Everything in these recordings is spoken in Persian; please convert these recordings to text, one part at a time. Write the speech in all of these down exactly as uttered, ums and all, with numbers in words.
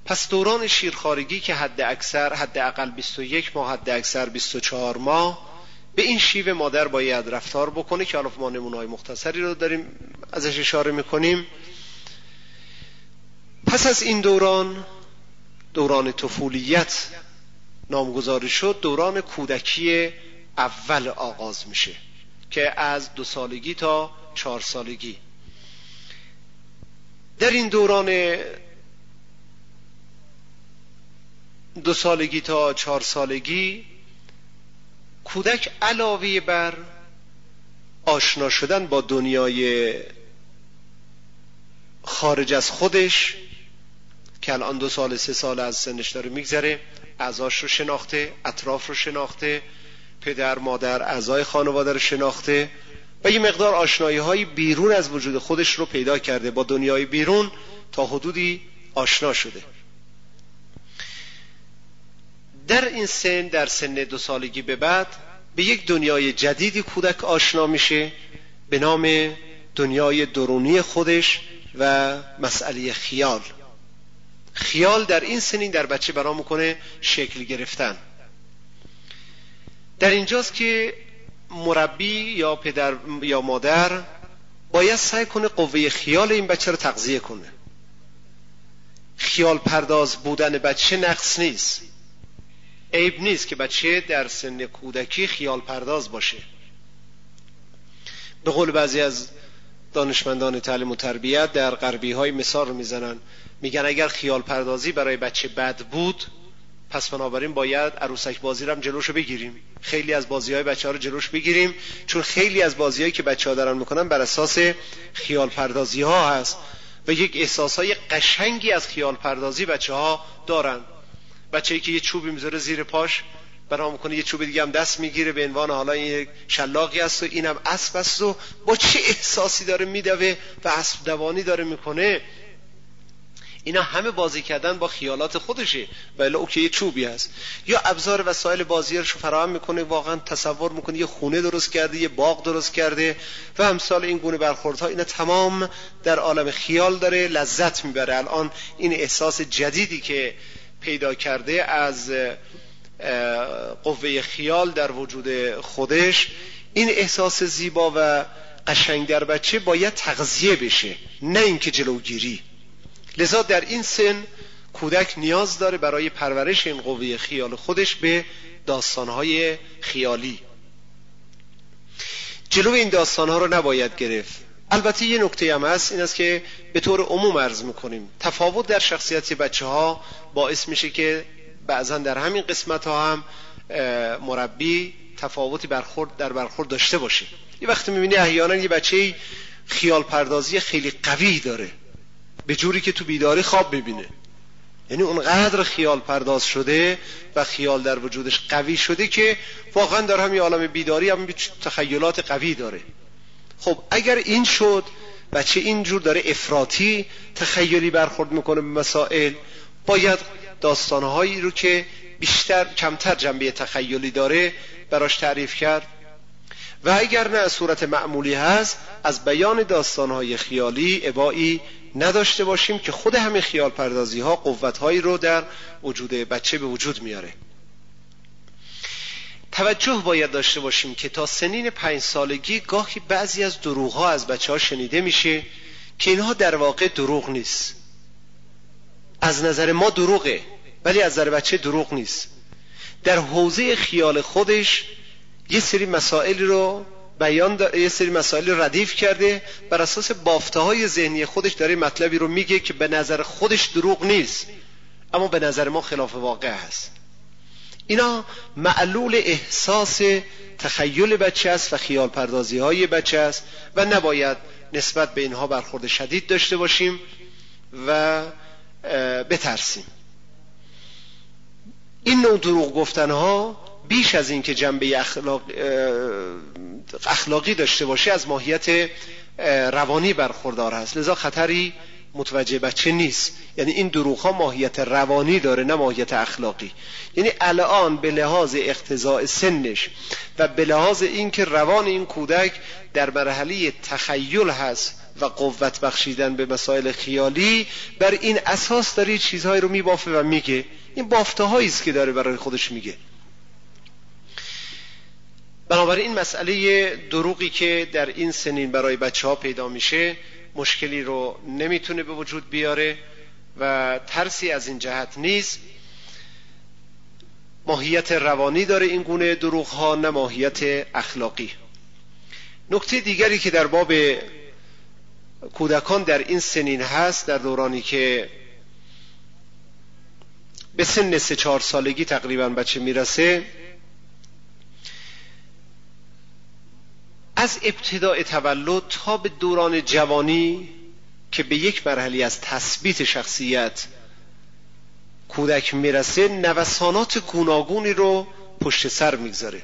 پس دوران شیرخوارگی که حد اکثر حد اقل بیست و یک ماه، حد اکثر بیست و چهار ماه، به این شیوه مادر باید رفتار بکنه که حالا ما نمونه‌های مختصری رو داریم ازش اشاره میکنیم. پس از این دوران، دوران طفولیت نامگذاری شد، دوران کودکی اول آغاز میشه که از دو سالگی تا چهار سالگی. در این دوران دو سالگی تا چهار سالگی کودک علاوه بر آشنا شدن با دنیای خارج از خودش که الان دو سال سه سال از سنش داره میگذره، اعضاش رو شناخته، اطراف رو شناخته، پدر مادر اعضای خانواده رو شناخته و یه مقدار آشنایی های بیرون از وجود خودش رو پیدا کرده، با دنیای بیرون تا حدودی آشنا شده. در این سن، در سن دو سالگی به بعد، به یک دنیای جدیدی کودک آشنا میشه به نام دنیای درونی خودش و مسئله خیال. خیال در این سنین در بچه برا میکنه شکل گرفتن. در اینجاست که مربی یا پدر یا مادر باید سعی کنه قوه خیال این بچه رو تغذیه کنه. خیال پرداز بودن بچه نقص نیست، عیب نیست که بچه در سن کودکی خیال پرداز باشه. به قول بعضی از دانشمندان تعلیم و تربیت در غربی های مثال رو میزنن، میگن اگر خیال پردازی برای بچه بد بود، پس بنابراین باید عروسک بازی رو هم جلوشو بگیریم، خیلی از بازی های بچه ها رو جلوش بگیریم، چون خیلی از بازی هایی که بچه ها دارن میکنن بر اساس خیال پردازی ها هست و یک احساس های قشنگی از خیال پردازی بچه ها دارن. بچه‌ای که یه چوبی میذاره زیر پاش، برام میکنه یه چوب دیگه هم دست میگیره به عنوان حالا این شلاقی است و اینم اسب است و با چه احساسی داره میدوه و اسب دوانی داره میکنه. اینا همه بازی کردن با خیالات خودشه و الا اوکی یه چوبی هست. یا ابزار وسایل بازی رو فراهم میکنه، واقعا تصور میکنه یه خونه درست کرده، یه باغ درست کرده و امثال این گونه برخوردها. اینا تمام در عالم خیال داره لذت میبره. الان این احساس جدیدی که پیدا کرده از قوه خیال در وجود خودش، این احساس زیبا و قشنگ در بچه باید تغذیه بشه، نه اینکه جلوگیری. لذا در این سن کودک نیاز داره برای پرورش این قوه خیال خودش به داستانهای خیالی. جلو این داستانها رو نباید گرفت. البته یه نکته هم هست، این است که به طور عموم عرض میکنیم تفاوت در شخصیت بچه ها باعث میشه که بعضا در همین قسمت ها هم مربی تفاوتی برخورد در برخورد داشته باشه. یه وقتی میبینی احیانا یه بچه خیال پردازی خیلی قوی داره، به جوری که تو بیداری خواب ببینه، یعنی اونقدر خیال پرداز شده و خیال در وجودش قوی شده که واقعا در همین عالم بیداری هم تخیلات قوی داره. خب اگر این شد، بچه اینجور داره افراطی تخیلی برخورد میکنه به مسائل، باید داستانهایی رو که بیشتر کمتر جنبه تخیلی داره براش تعریف کرد و اگر نه صورت معمولی هست از بیان داستانهای خیالی ابایی نداشته باشیم که خود همین خیال پردازی ها قوتهایی رو در وجود بچه به وجود میاره. توجه باید داشته باشیم که تا سنین پنج سالگی گاهی بعضی از دروغ ها از بچه ها شنیده میشه که اینها در واقع دروغ نیست. از نظر ما دروغه ولی از نظر بچه دروغ نیست. در حوزه خیال خودش یه سری مسائل رو بیان داره، یه سری مسائل ردیف کرده، بر اساس بافته های ذهنی خودش داره مطلبی رو میگه که به نظر خودش دروغ نیست اما به نظر ما خلاف واقع هست. اینا معلول احساس تخیل بچه است و خیال پردازی های بچه است و نباید نسبت به اینها برخورد شدید داشته باشیم و بترسیم. این نوع دروغ گفتنها بیش از این که جنبه اخلاق اخلاقی داشته باشه از ماهیت روانی برخوردار هست، لذا خطری متوجه بچه نیست. یعنی این دروغ ها ماهیت روانی داره نه ماهیت اخلاقی. یعنی الان به لحاظ اقتضاء سنش و به لحاظ این که روان این کودک در مرحله تخیل هست و قوت بخشیدن به مسائل خیالی، بر این اساس داره چیزهایی رو میبافه و میگه. این بافته هایی است که داره برای خودش میگه. بنابراین مسئله دروغی که در این سنین برای بچه ها پیدا میشه مشکلی رو نمیتونه به وجود بیاره و ترسی از این جهت نیست. ماهیت روانی داره این گونه دروغ ها، نه ماهیت اخلاقی. نکته دیگری که در باب کودکان در این سنین هست، در دورانی که به سن سه چهار سالگی تقریبا بچه میرسه، از ابتداء تولد تا به دوران جوانی که به یک مرحله از تثبیت شخصیت کودک میرسه، نوسانات گوناگونی رو پشت سر میگذاره.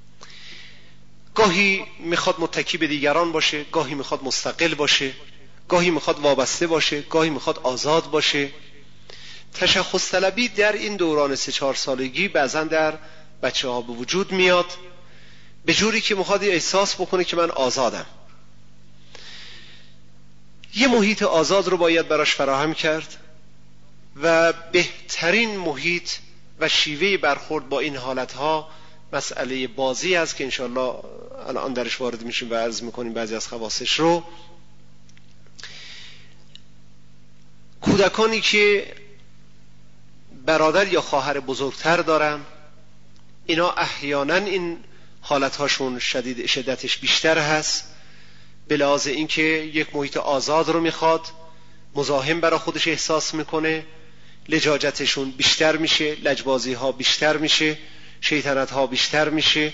گاهی میخواد متکی به دیگران باشه، گاهی میخواد مستقل باشه، گاهی میخواد وابسته باشه، گاهی میخواد آزاد باشه. تشخص طلبی در این دوران سه چهار سالگی بعضا در بچه ها به وجود میاد، به جوری که میخواد احساس بکنه که من آزادم. یه محیط آزاد رو باید براش فراهم کرد و بهترین محیط و شیوه برخورد با این حالتها مسئله بازی است که انشاءالله الان درش وارد میشیم و عرض میکنیم بعضی از خواصش رو. کودکانی که برادر یا خواهر بزرگتر دارن، اینا احیانا این حالتهاشون شدید شدتش بیشتر هست، به لحاظ اینکه یک محیط آزاد رو میخواد، مزاحم برای خودش احساس میکنه، لجاجتشون بیشتر میشه، لجبازی ها بیشتر میشه، شیطنت ها بیشتر میشه.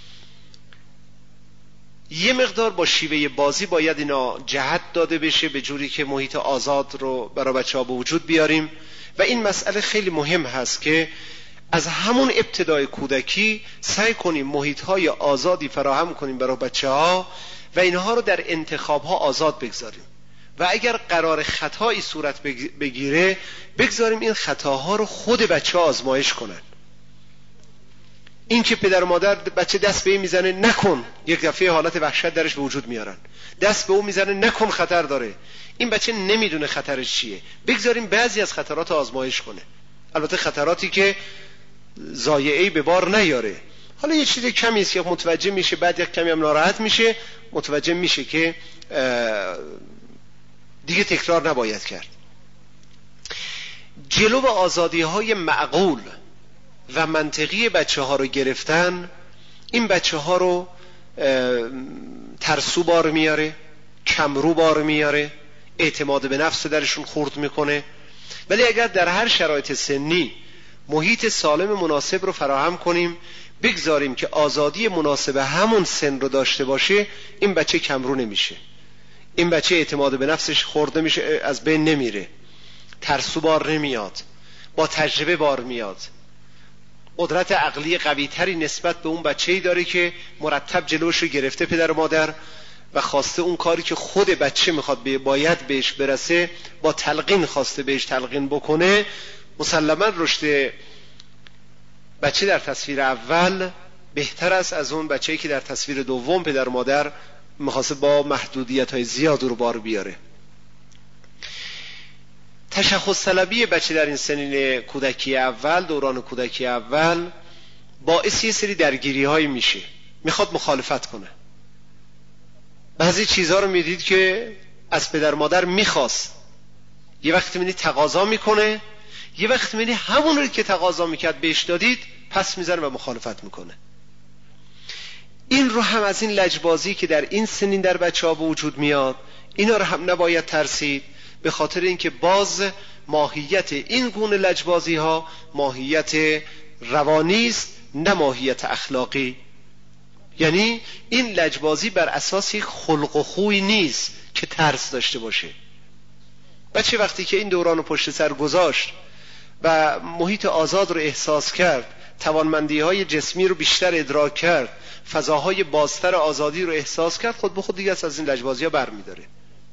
یه مقدار با شیوه بازی باید اینا جهت داده بشه به جوری که محیط آزاد رو برای بچه ها به وجود بیاریم. و این مسئله خیلی مهم هست که از همون ابتدای کودکی سعی کنیم محیط های آزادی فراهم کنیم برای بچه ها و اینها رو در انتخاب ها آزاد بگذاریم و اگر قرار خطایی صورت بگیره بگذاریم این خطاها رو خود بچه ها آزمایش کنن. این که پدر و مادر بچه دست به این میزنه نکن، یک دفعه حالت وحشت درش به وجود میارن، دست به اون میزنه نکن خطر داره، این بچه نمیدونه خطرش چیه، بگذاریم بعضی از خطرات آزمایش کنه، البته خطراتی که ضایعه‌ای به بار نیاره. حالا یه چیز کمی است که متوجه میشه، بعد یک کمی هم ناراحت میشه، متوجه میشه که دیگه تکرار نباید کرد. جلو آزادی های معقول و منطقی بچه ها رو گرفتن، این بچه ها رو ترسو بار میاره، کمرو بار میاره، اعتماد به نفس درشون خورد میکنه. ولی اگر در هر شرایط سنی محیط سالم مناسب رو فراهم کنیم، بگذاریم که آزادی مناسب همون سن رو داشته باشه، این بچه کمرو نمیشه، این بچه اعتماد به نفسش خورده میشه، از بین نمیره، ترسو بار نمیاد، با تجربه بار میاد، قدرت عقلی قوی تری نسبت به اون بچه‌ای داره که مرتب جلوش رو گرفته پدر و مادر و خواسته اون کاری که خود بچه میخواد باید بهش برسه با تلقین خواسته بهش تلقین بکنه. مسلما رشد بچه در تصویر اول بهتر است از اون بچه‌ای که در تصویر دوم پدر و مادر میخواسته با محدودیت‌های زیاد رو بار بیاره. تشخص طلبی بچه در این سنین کودکی اول، دوران کودکی اول، باعث یه سری درگیری هایی میشه، میخواد مخالفت کنه. بعضی چیزها رو میدید که از پدر مادر میخواست، یه وقت میدید تقاضا میکنه، یه وقت میدید همون رو که تقاضا میکرد بهش دادید پس میزنه و مخالفت میکنه. این رو هم از این لجبازی که در این سنین در بچه ها به وجود میاد، اینا رو هم نباید ترسید، به خاطر اینکه باز ماهیت این گونه لجبازی ها ماهیت روانی است نه ماهیت اخلاقی. یعنی این لجبازی بر اساس یک خلق و خوی نیست که ترس داشته باشه. بچه وقتی که این دوران پشت سر گذاشت و محیط آزاد رو احساس کرد، توانمندی های جسمی رو بیشتر ادراک کرد، فضاهای بازتر آزادی رو احساس کرد، خود به خود دیگه از این لجبازی ها بر می داره.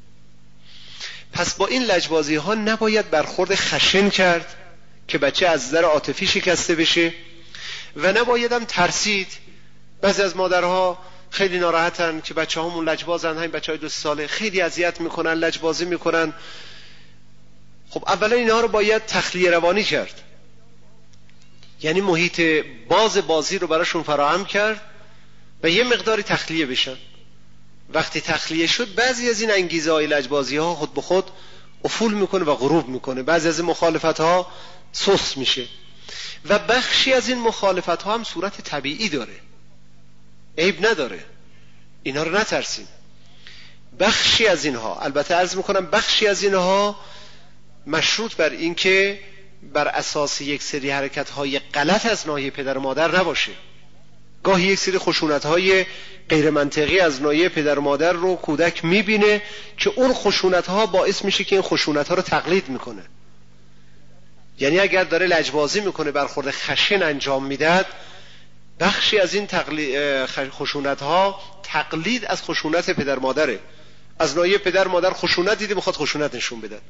پس با این لجبازی ها نباید برخورد خشن کرد که بچه از نظر عاطفی شکسته بشه و نباید هم ترسید. بعضی از مادرها خیلی ناراحتن که بچه هامون لجبازن، همین بچه های دو ساله خیلی اذیت میکنن، لجبازی میکنن. خب اولا اینها رو باید تخلیه روانی کرد، یعنی محیط باز بازی رو براشون فراهم کرد و یه مقداری تخلیه بشن. وقتی تخلیه شد بعضی از این انگیزه های لجبازی ها خود به خود افول میکنه و غروب میکنه، بعضی از این مخالفت ها سست میشه و بخشی از این مخالفت ها هم صورت طبیعی داره، عیب نداره، اینا رو نترسیم. بخشی از اینها، البته عرض میکنم بخشی از اینها مشروط بر این که بر اساس یک سری حرکت های غلط از ناحیه پدر و مادر نباشه. گاهی یک سری خشونت های غیر منطقی از ناحیه پدر و مادر رو کودک میبینه که اون خشونت ها باعث میشه که این خشونت ها رو تقلید میکنه. یعنی اگر داره لجبازی میکنه، برخورد خشن انجام میدهد، بخشی از این خشونت ها تقلید از خشونت پدر مادره. از ناحیه پدر مادر خشونت دیده، میخواد خشونت نشون بده.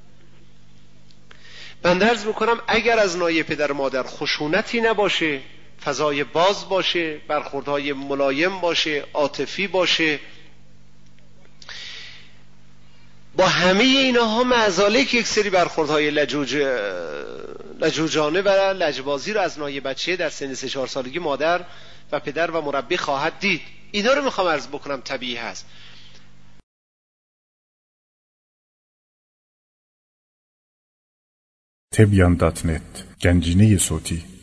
بنده عرض میکنم اگر از ناحیه پدر مادر خشونتی نباشه، فضای باز باشه، برخوردهای ملایم باشه، عاطفی باشه، با همه اینها معزاله که یک سری برخوردهای لجوج لجوجانه و لجبازی رو از ناحیه بچه در سن سه چهار سالگی مادر و پدر و مربی خواهد دید. اینا رو میخوام عرض بکنم طبیعی هست. تبیان دات نت، گنجینه صوتی.